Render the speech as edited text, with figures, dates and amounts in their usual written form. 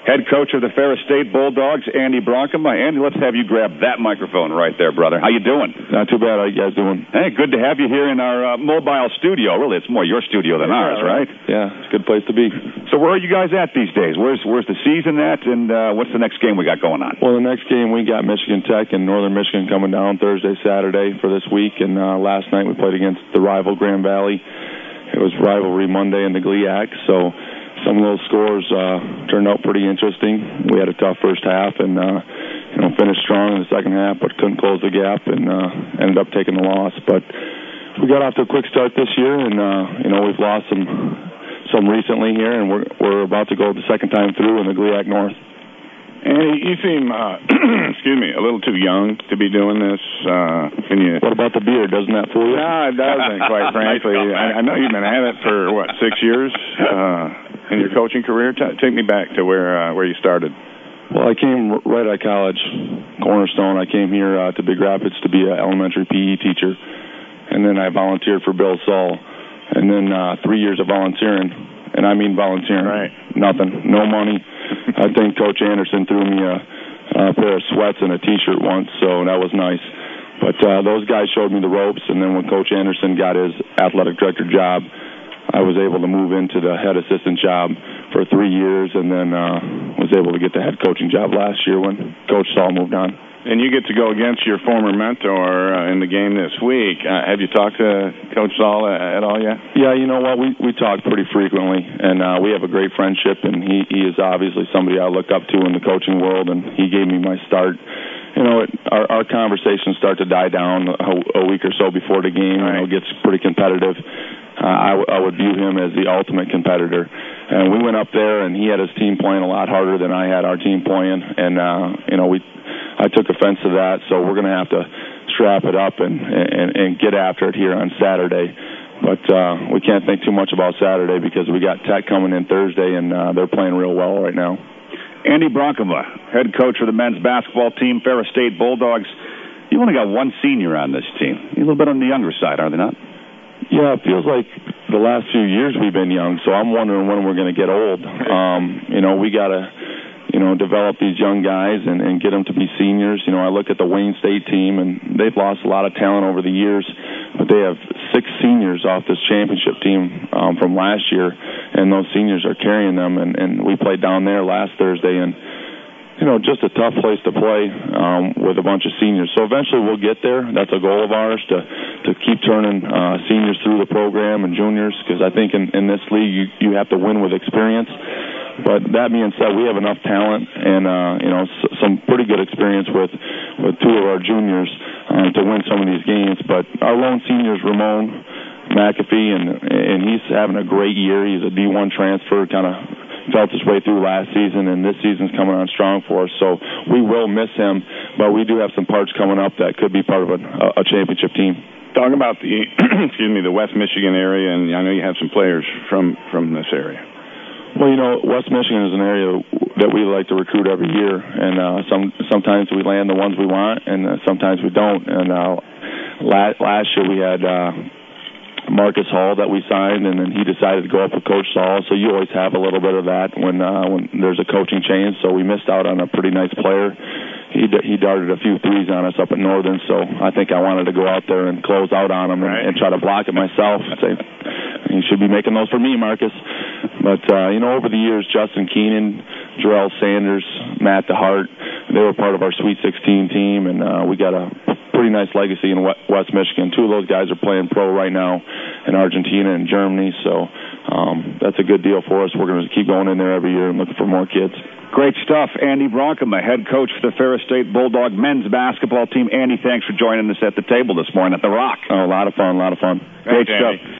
head coach of the Ferris State Bulldogs, Andy Bronkema. Andy, let's have you grab that microphone right there, brother. How you doing? Not too bad. How you guys doing? Hey, good to have you here in our mobile studio. Really, it's more your studio than ours, right? Yeah, it's a good place to be. So where are you guys at these days? Where's the season at, and what's the next game we got going on? Well, the next game we got Michigan Tech and Northern Michigan coming down Thursday, Saturday for this week, and last night we played against the rival Grand Valley. It was rivalry Monday in the GLIAC, so some of those scores turned out pretty interesting. We had a tough first half and finished strong in the second half, but couldn't close the gap and ended up taking the loss. But we got off to a quick start this year, and we've lost some recently here, and we're about to go the second time through in the GLIAC North. And you seem, excuse me, a little too young to be doing this. What about the beard? Doesn't that fool you? No, it doesn't, quite frankly. I know you've been at it for, 6 years in your coaching career? Take me back to where you started. Well, I came right out of college, Cornerstone. I came here to Big Rapids to be an elementary PE teacher, and then I volunteered for Bill Saul, and then 3 years of volunteering, and I mean volunteering. Right. Nothing, no money. I think Coach Anderson threw me a pair of sweats and a T-shirt once, so that was nice. But those guys showed me the ropes, and then when Coach Anderson got his athletic director job, I was able to move into the head assistant job for 3 years, and then was able to get the head coaching job last year when Coach Saul moved on. And you get to go against your former mentor in the game this week. Have you talked to Coach Saul at all yet? Yeah, you know what? We talk pretty frequently, and we have a great friendship, and he is obviously somebody I look up to in the coaching world, and he gave me my start. Our conversations start to die down a week or so before the game. Right. It gets pretty competitive. I would view him as the ultimate competitor. And we went up there, and he had his team playing a lot harder than I had our team playing. And, I took offense to that, so we're going to have to strap it up and get after it here on Saturday. But we can't think too much about Saturday because we got Tech coming in Thursday, and they're playing real well right now. Andy Bronkema, head coach of the men's basketball team, Ferris State Bulldogs. You only got one senior on this team. You're a little bit on the younger side, are they not? Yeah, it feels like the last few years we've been young, so I'm wondering when we're going to get old. We got to, develop these young guys and get them to be seniors. I look at the Wayne State team, and they've lost a lot of talent over the years, but they have 6 seniors off this championship team from last year, and those seniors are carrying them, and we played down there last Thursday, and just a tough place to play with a bunch of seniors. So eventually we'll get there. That's a goal of ours to keep turning seniors through the program and juniors, because I think in this league you have to win with experience. But that being said, we have enough talent and some pretty good experience with 2 of our juniors to win some of these games. But our lone senior is Ramon McAfee, and he's having a great year. He's a D1 transfer, kind of felt his way through last season, and this season's coming on strong for us. So we will miss him, but we do have some parts coming up that could be part of a championship team. Talk about the the West Michigan area, and I know you have some players from this area. Well, West Michigan is an area that we like to recruit every year, and sometimes we land the ones we want, and sometimes we don't. And last year we had Marcus Hall that we signed, and then he decided to go up with Coach Saul. So you always have a little bit of that when there's a coaching change. So we missed out on a pretty nice player. He darted a few threes on us up at Northern, so I think I wanted to go out there and close out on him and try to block it myself. Say, you should be making those for me, Marcus. But, over the years, Justin Keenan, Jarrell Sanders, Matt DeHart, they were part of our Sweet 16 team, and we got a pretty nice legacy in West Michigan. 2 of those guys are playing pro right now in Argentina and Germany, so that's a good deal for us. We're going to keep going in there every year and looking for more kids. Great stuff. Andy Bronkema, head coach for the Ferris State Bulldog men's basketball team. Andy, thanks for joining us at the table this morning at The Rock. Oh, a lot of fun. Great stuff.